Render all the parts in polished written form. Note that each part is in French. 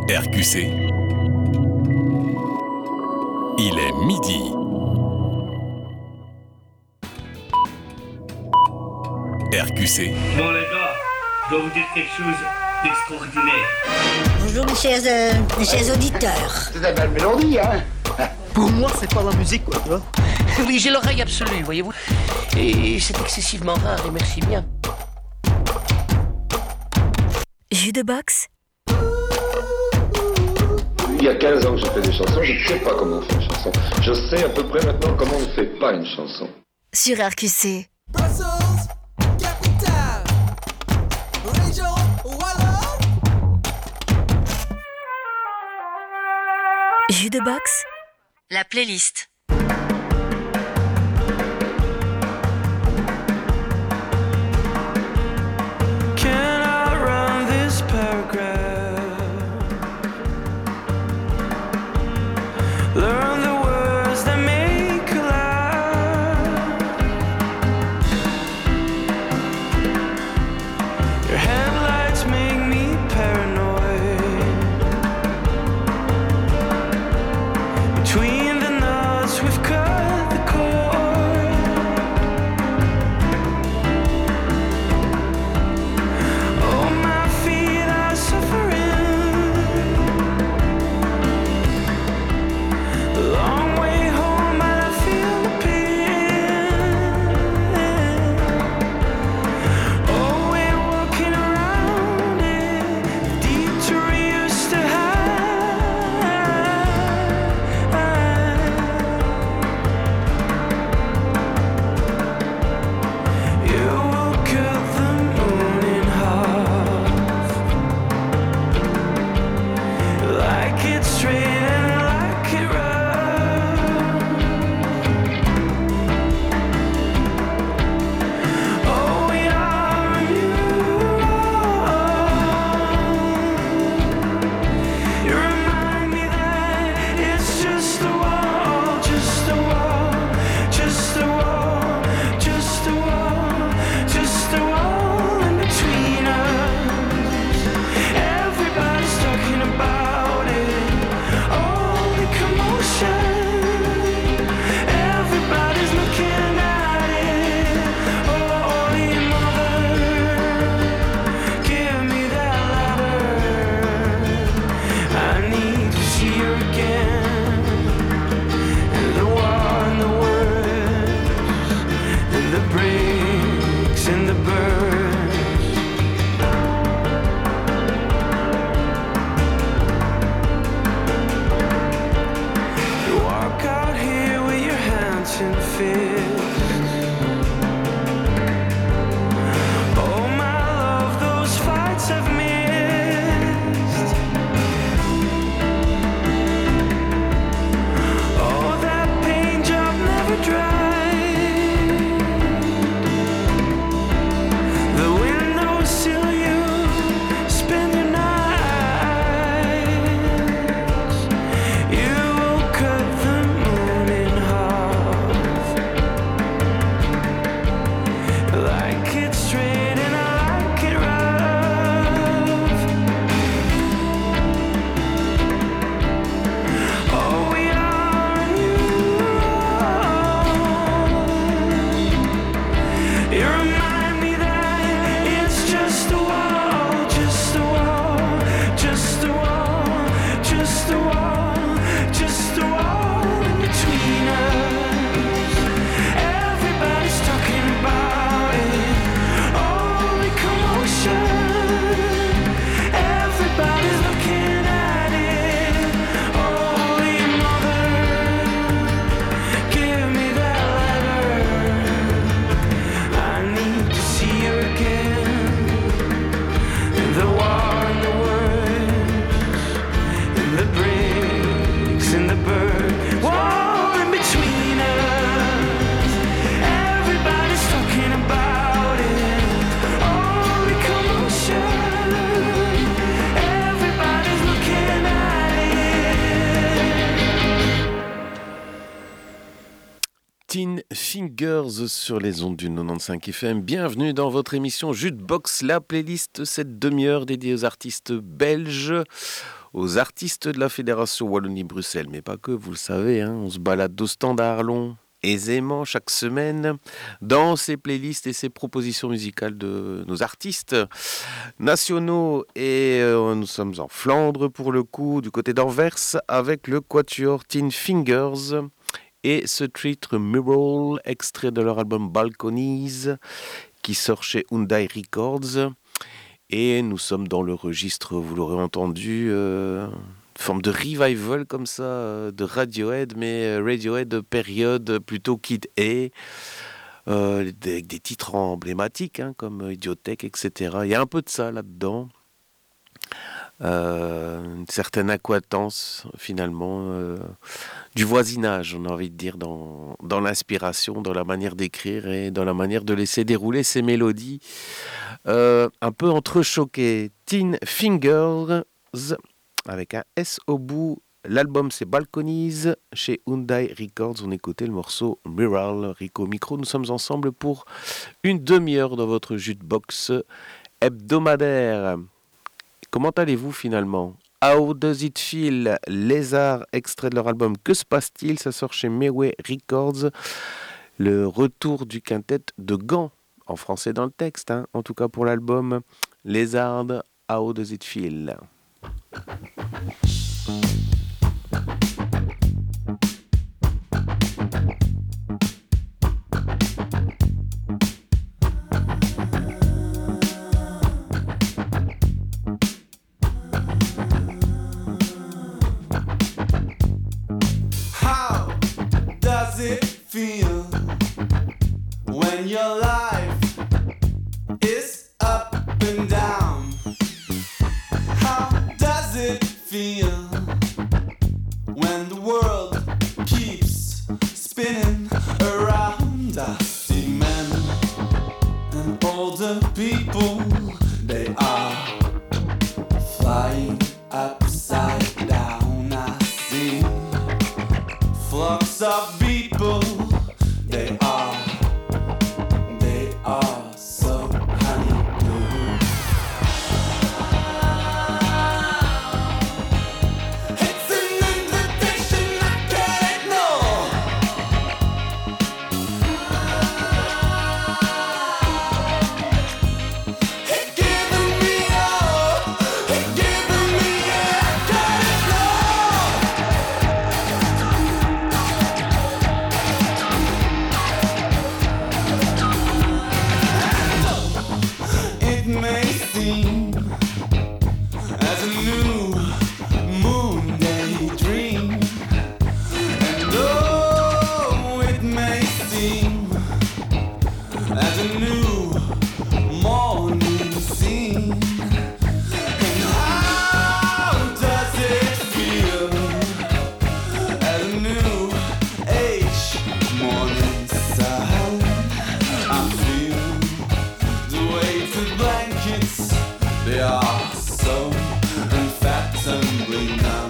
RQC, il est midi. RQC. Bon les gars, je dois vous dire quelque chose d'extraordinaire. Bonjour mes chers auditeurs. C'est une belle mélodie, hein. Pour moi, c'est pas la musique, quoi, tu vois. Oui, j'ai l'oreille absolue, voyez-vous. Et c'est excessivement rare, et merci bien. Jus de box. Il y a 15 ans que je fais des chansons, je ne sais pas comment on fait une chanson. Je sais à peu près maintenant comment on ne fait pas une chanson. Sur RQC. Brussels, capitale. Région wallonne. Jus de box. La playlist. Fingers sur les ondes du 95 FM. Bienvenue dans votre émission Jus de box, la playlist, cette demi-heure dédiée aux artistes belges. aux artistes de la Fédération Wallonie-Bruxelles, mais pas que, vous le savez, hein, on se balade de stand à Arlon aisément chaque semaine dans ces playlists et ces propositions musicales de nos artistes nationaux. Et nous sommes en Flandre pour le coup, du côté d'Anvers, avec le quatuor Tin Fingers et ce titre Mural, extrait de leur album Balconies qui sort chez Hyundai Records. Et nous sommes dans le registre, vous l'aurez entendu, forme de revival comme ça de Radiohead, mais Radiohead de période plutôt Kid A, avec des titres emblématiques hein, comme Idiotech, etc. Il y a un peu de ça là-dedans, une certaine acquaintance finalement du voisinage, on a envie de dire, dans l'inspiration, dans la manière d'écrire et dans la manière de laisser dérouler ces mélodies un peu entrechoquées. Tin Fingers avec un S au bout. L'album c'est Balconies chez Hyundai Records. On écoutait le morceau Mural. Rico Micro, nous sommes ensemble pour une demi-heure dans votre jukebox hebdomadaire. Comment allez-vous finalement? How Does It Feel? Lézard, extrait de leur album Que se passe-t-il? Ça sort chez Meway Records. Le retour du quintet de Gand, en français dans le texte, hein, en tout cas pour l'album Lézard, How Does It Feel? How does it feel when your life is up and down? How does it feel when the world keeps spinning around? I see men and older people, they are flying upside down. I see flocks of people, they are so honeydew. It's an invitation I can't ignore. It's giving me all, it's giving me I can't ignore. It may seem as a new moon daydream, and oh, it may seem as a new morning scene. And how does it feel as a new age morning sun? I feel the weighted blankets, they are so unfathomably numb.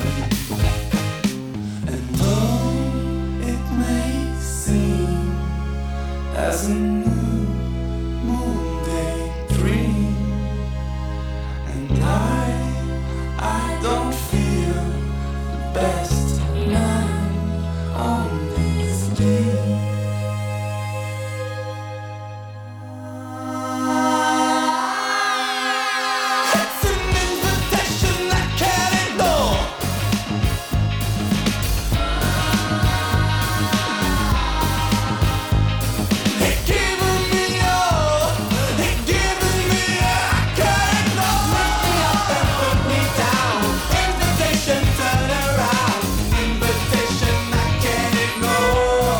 And though it may seem as a new moon daydream, and I don't feel the best man on this day. It's an invitation I can't ignore. It's giving me all, it's giving me I can't ignore. Lift me up and put me down. Invitation, turn around. Invitation I can't ignore.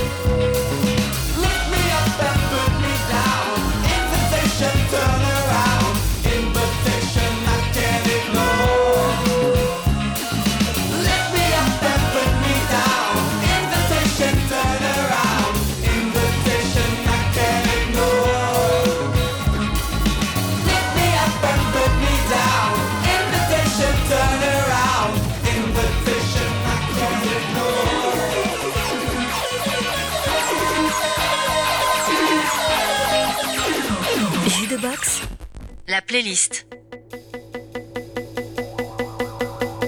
Lift me up and put me down. Invitation, turn around. Invitation I can't ignore. Lift me up and put me down. Invitation, turn around. Invitation I can't ignore. Lift me up and put me down. Invitation, turn around. Invitation I can't ignore. Jus de box, la playlist.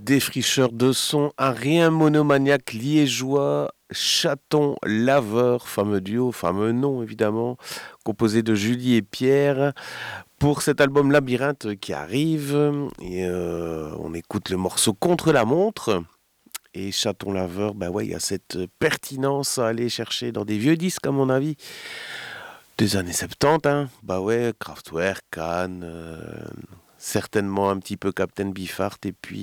défricheur de son, un rien monomaniaque liégeois, Chaton Laveur, fameux duo, fameux nom évidemment, composé de Julie et Pierre, pour cet album Labyrinthe qui arrive. Et on écoute le morceau Contre la montre. Et Chaton Laveur, bah ouais, il y a cette pertinence à aller chercher dans des vieux disques à mon avis. Des années 70, hein. Bah ouais, Kraftwerk, Cannes, certainement un petit peu Captain Beefheart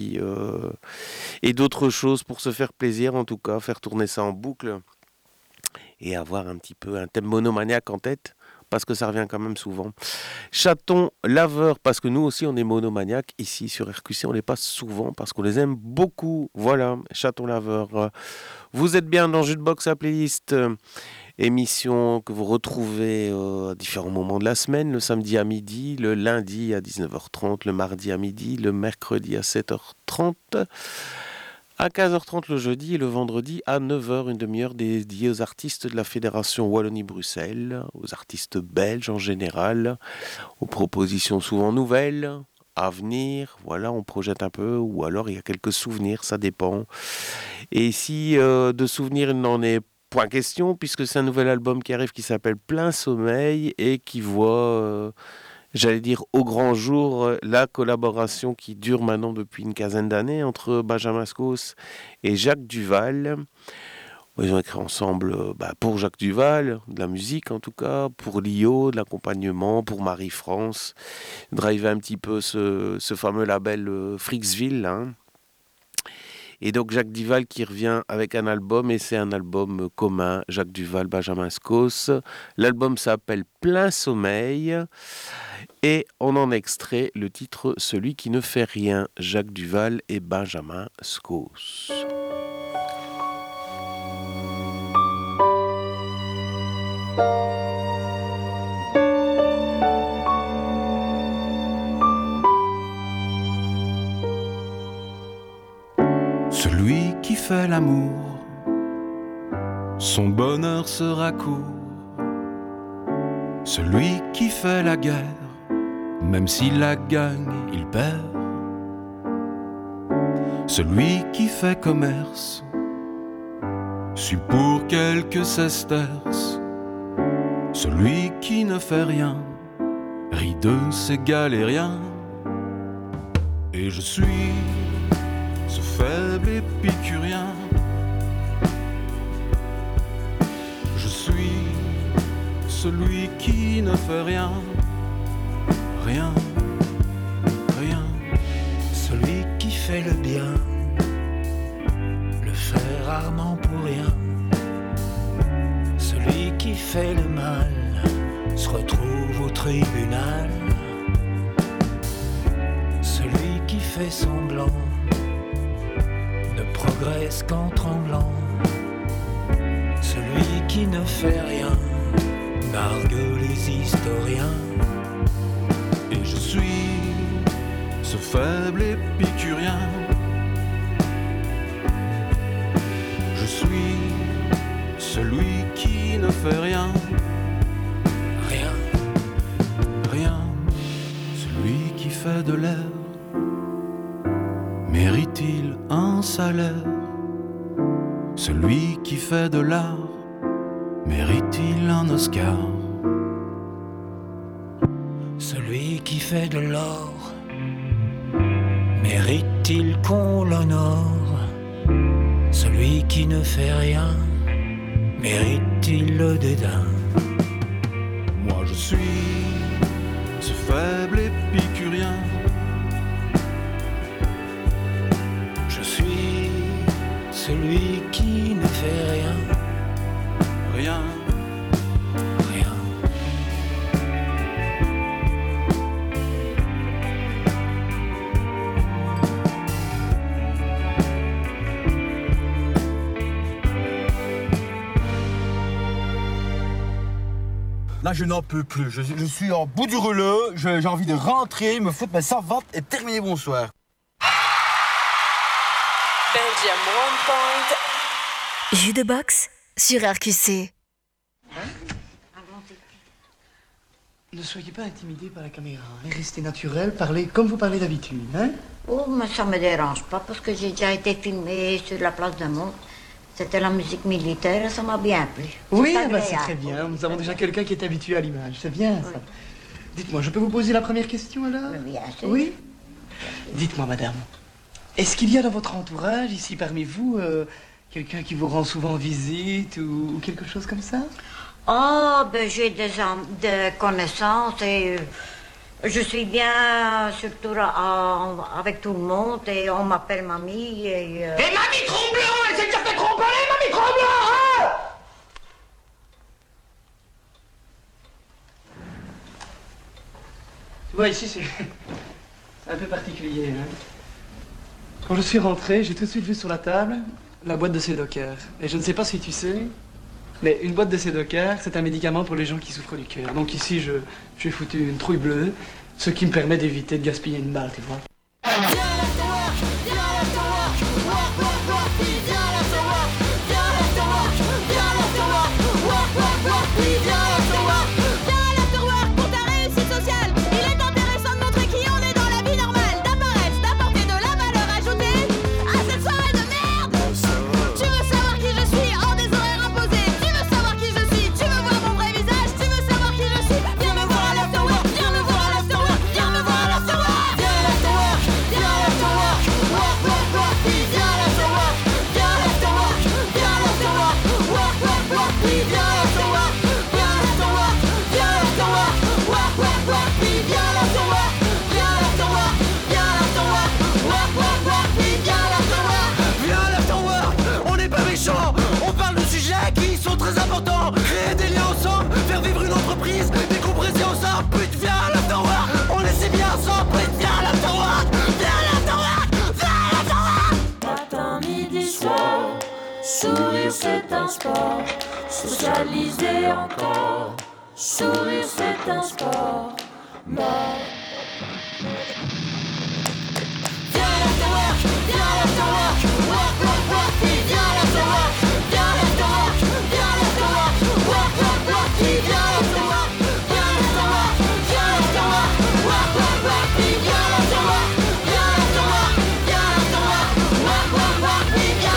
et d'autres choses pour se faire plaisir, en tout cas, faire tourner ça en boucle et avoir un petit peu un thème monomaniaque en tête, parce que ça revient quand même souvent. Chaton Laveur, parce que nous aussi on est monomaniaque, ici sur RQC on les passe souvent parce qu'on les aime beaucoup. Voilà, Chaton Laveur. Vous êtes bien dans Jukebox à playlist, émission que vous retrouvez à différents moments de la semaine, le samedi à midi, le lundi à 19h30, le mardi à midi, le mercredi à 7h30, à 15h30 le jeudi et le vendredi à 9h, une demi-heure dédiée aux artistes de la Fédération Wallonie-Bruxelles, aux artistes belges en général, aux propositions souvent nouvelles, à venir, voilà, on projette un peu, ou alors il y a quelques souvenirs, ça dépend. Et si de souvenirs il n'en est point question, puisque c'est un nouvel album qui arrive qui s'appelle Plein Sommeil et qui voit, j'allais dire au grand jour, la collaboration qui dure maintenant depuis une quinzaine d'années entre Benjamin Skos et Jacques Duval. Ils ont écrit ensemble pour Jacques Duval, de la musique en tout cas, pour Lio, de l'accompagnement, pour Marie-France, driver un petit peu ce fameux label Frixville, hein. Et donc Jacques Duval qui revient avec un album, et c'est un album commun, Jacques Duval, Benjamin Skos. L'album s'appelle Plein Sommeil, et on en extrait le titre Celui qui ne fait rien, Jacques Duval et Benjamin Skos. Celui qui fait l'amour, son bonheur sera court. Celui qui fait la guerre, même s'il la gagne, il perd. Celui qui fait commerce, suit pour quelques sesterces. Celui qui ne fait rien, rit de ses galériens. Et je suis ce faible épicurien. Je suis celui qui ne fait rien, rien, rien. Celui qui fait le bien, le fait rarement pour rien. Celui qui fait le mal, se retrouve au tribunal. Celui qui fait semblant, ne progresse qu'en tremblant. Celui qui ne fait rien, nargue les historiens. Et je suis ce faible épicurien. Je suis celui qui ne fait rien, rien, rien. Celui qui fait de l'air, mérite-t-il un salaire? Celui qui fait de l'art, mérite-t-il un Oscar? Celui qui fait de l'or, mérite-t-il qu'on l'honore? Celui qui ne fait rien, mérite-t-il le dédain? Moi je suis ce faible épicurien. Je suis celui qui ne fait rien, rien, rien. Là, je n'en peux plus. Je suis en bout du rouleau. J'ai envie de rentrer, me foutre mes savates et terminer bonsoir. Belgium One Point. Jukebox sur RQC. Ne soyez pas intimidés par la caméra. Restez naturel, parlez comme vous parlez d'habitude. Oh, mais ça me dérange pas parce que j'ai déjà été filmée sur la place de Mont. C'était la musique militaire et ça m'a bien plu. Oui, C'est c'est très bien. Nous avons déjà quelqu'un qui est habitué à l'image. C'est bien ça. Dites-moi, je peux vous poser la première question alors? Bien sûr. Oui. Dites-moi, madame, est-ce qu'il y a dans votre entourage, ici parmi vous, quelqu'un qui vous rend souvent visite ou quelque chose comme ça? Oh, ben j'ai des connaissances et je suis bien surtout avec tout le monde et on m'appelle mamie et... Et mamie Tromblon, elle s'est déjà fait tromper, mamie Tromblon, hein? Tu vois, ici, c'est un peu particulier. Hein. Quand je suis rentré, j'ai tout de suite vu sur la table la boîte de Sédocker. Et je ne sais pas si tu sais, mais une boîte de Sédocker, c'est un médicament pour les gens qui souffrent du cœur. Donc ici, j'ai foutu une trouille bleue, ce qui me permet d'éviter de gaspiller une balle, tu vois. Créer des liens ensemble, faire vivre une entreprise, décompresser ensemble, but viens l'afterwork. On est si bien ensemble, but viens l'afterwork. Viens l'afterwork, viens l'afterwork. Matin, midi, soir, sourire c'est un sport. Socialiser encore, sourire c'est un sport. Mort. Viens l'afterwork, viens l'afterwork. Work, work, work, puis viens l'afterwork. Viens l'afterwork, viens l'afterwork. Work, work, work, puis viens l'afterwork. Viens l'afterwork, viens l'afterwork. Work, work, work, puis viens l'afterwork. Viens l'afterwork, viens l'afterwork. Work, work, work, puis viens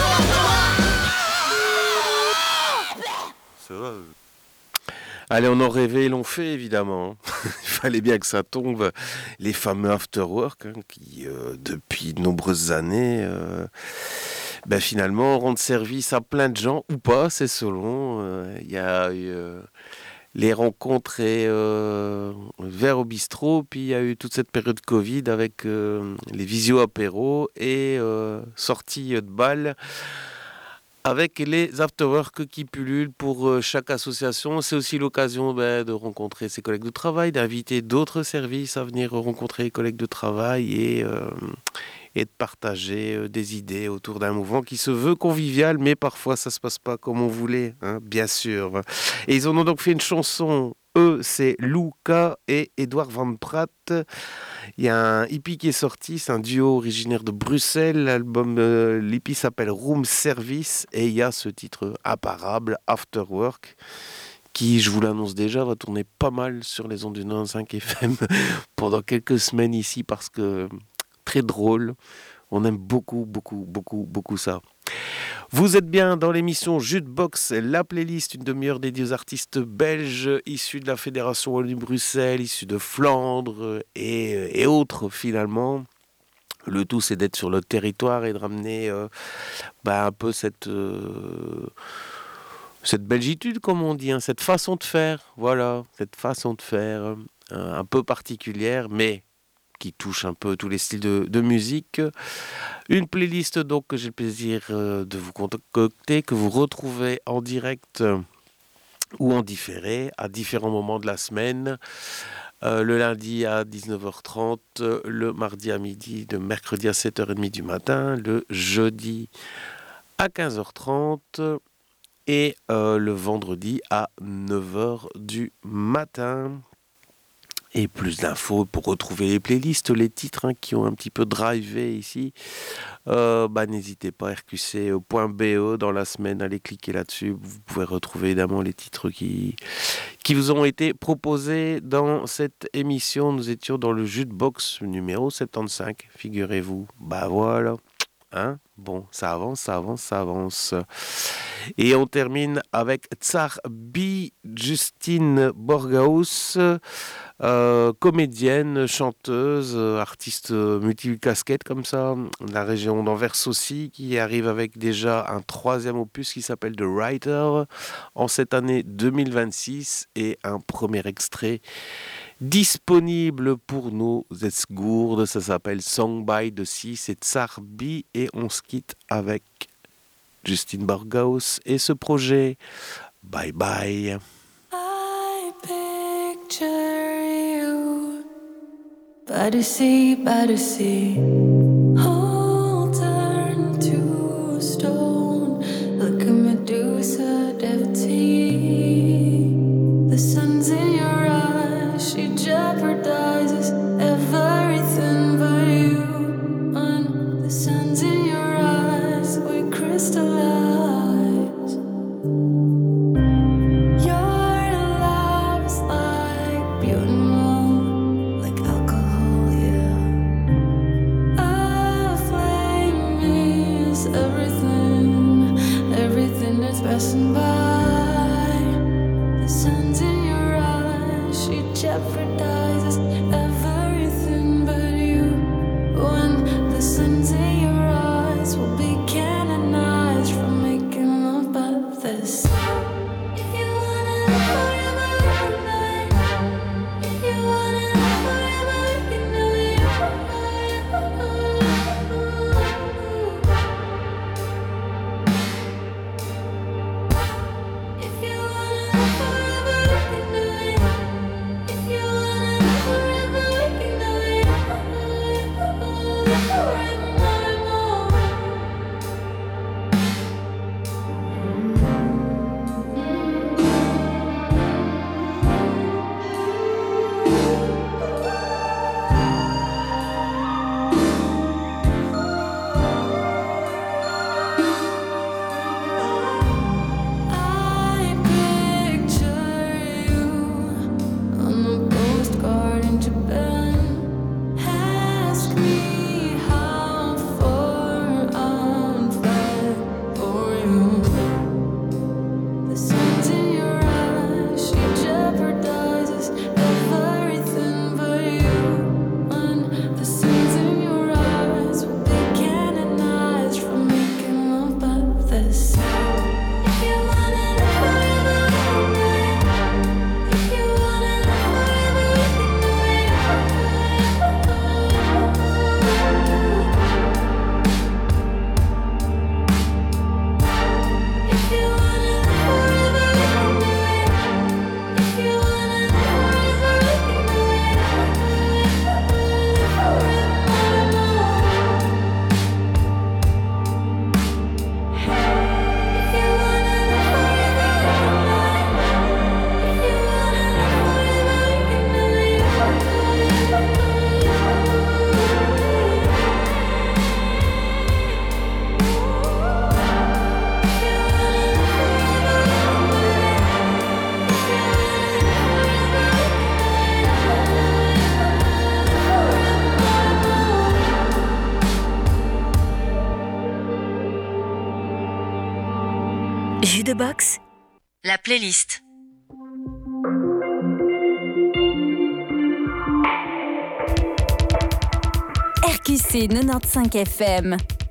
l'afterwork. Allez, on en rêvait et l'on fait, évidemment. Il fallait bien que ça tombe. Les fameux after-work, qui, depuis de nombreuses années, finalement, rendent service à plein de gens, ou pas, c'est selon. Il y a eu les rencontres et verre au bistrot, puis il y a eu toute cette période Covid avec les visio-apéros et sorties de balles. Avec les afterwork qui pullulent pour chaque association, c'est aussi l'occasion de rencontrer ses collègues de travail, d'inviter d'autres services à venir rencontrer les collègues de travail et de partager des idées autour d'un mouvement qui se veut convivial, mais parfois ça se passe pas comme on voulait, hein, bien sûr. Et ils en ont donc fait une chanson. Eux, c'est Luca et Edouard Van Praat. Il y a un hippie qui est sorti, c'est un duo originaire de Bruxelles. L'album, l'hippie s'appelle Room Service et il y a ce titre imparable, After Work, qui, je vous l'annonce déjà, va tourner pas mal sur les ondes du 95 FM pendant quelques semaines ici parce que très drôle. On aime beaucoup, beaucoup, beaucoup, beaucoup ça. Vous êtes bien dans l'émission Jukebox, la playlist, une demi-heure dédiée aux artistes belges issus de la Fédération Wallonie-Bruxelles, issus de Flandre et autres finalement. Le tout, c'est d'être sur le territoire et de ramener un peu cette belgitude, comme on dit, hein, cette façon de faire, voilà, cette façon de faire un peu particulière, mais qui touche un peu tous les styles de musique. Une playlist donc que j'ai le plaisir de vous concocter, que vous retrouvez en direct ou en différé à différents moments de la semaine. Le lundi à 19h30, le mardi à midi, le mercredi à 7h30 du matin, le jeudi à 15h30 et le vendredi à 9h du matin. Et plus d'infos pour retrouver les playlists, les titres qui ont un petit peu drivé ici. N'hésitez pas, rqc.be dans la semaine, allez cliquer là-dessus. Vous pouvez retrouver évidemment les titres qui vous ont été proposés dans cette émission. Nous étions dans le jukebox numéro 75, figurez-vous. Voilà. Bon, ça avance. Et on termine avec Tsar B, Justine Borghaus, comédienne, chanteuse, artiste multi-casquette comme ça, de la région d'Anvers aussi, qui arrive avec déjà un 3e opus qui s'appelle The Writer en cette année 2026 et un premier extrait disponible pour nos esgourdes. Ça s'appelle Song by the Sea, c'est Tsar B et on se quitte avec Justine Borghaus et ce projet. Bye bye. I picture you by the sea, all turned to stone, like a Medusa devotee. The sun's in your eyes, she jeopardizes everything but you. And the sun's in your eyes, we crystallize. Your love is like beautiful, like alcohol, yeah. A flame is everything that's passing by. The sun's in your eyes, she jeopardizes everything but you. When the sun's in your eyes, we'll be canonized for making love by this. If you wanna live forever, you can do it. If you wanna live forever, you can do it. If you wanna live forever, you can do it. If you wanna live forever, you can do it. Forever, more. I picture you on a postcard in Japan. Ask me how far I'm flying for you. The sun's in your eyes, she jeopardizes everything but you. And the sun's in your eyes, will be canonized for making love by this. If you wanna live forever, you can do it. If you wanna live forever, you can do it. If you wanna live forever, you can do it. If you wanna live forever, you can do it. Jus de box, la playlist. RQC 95 FM.